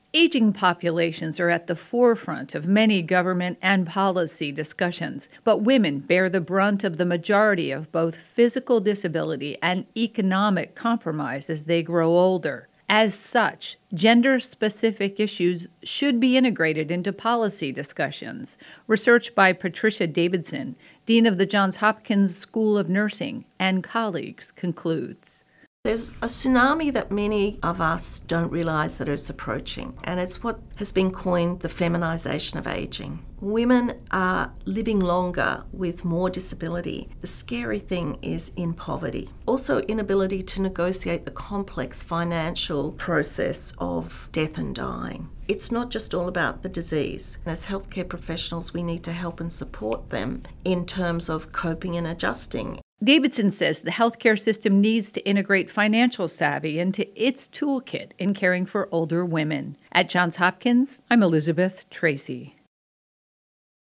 Aging populations are at the forefront of many government and policy discussions, but women bear the brunt of the majority of both physical disability and economic compromise as they grow older. As such, gender-specific issues should be integrated into policy discussions. Research by Patricia Davidson, Dean of the Johns Hopkins School of Nursing, and colleagues concludes. There's a tsunami that many of us don't realise that it's approaching, and it's what has been coined the feminisation of ageing. Women are living longer with more disability. The scary thing is in poverty. Also, inability to negotiate the complex financial process of death and dying. It's not just all about the disease. As healthcare professionals, we need to help and support them in terms of coping and adjusting. Davidson says the healthcare system needs to integrate financial savvy into its toolkit in caring for older women. At Johns Hopkins, I'm Elizabeth Tracy.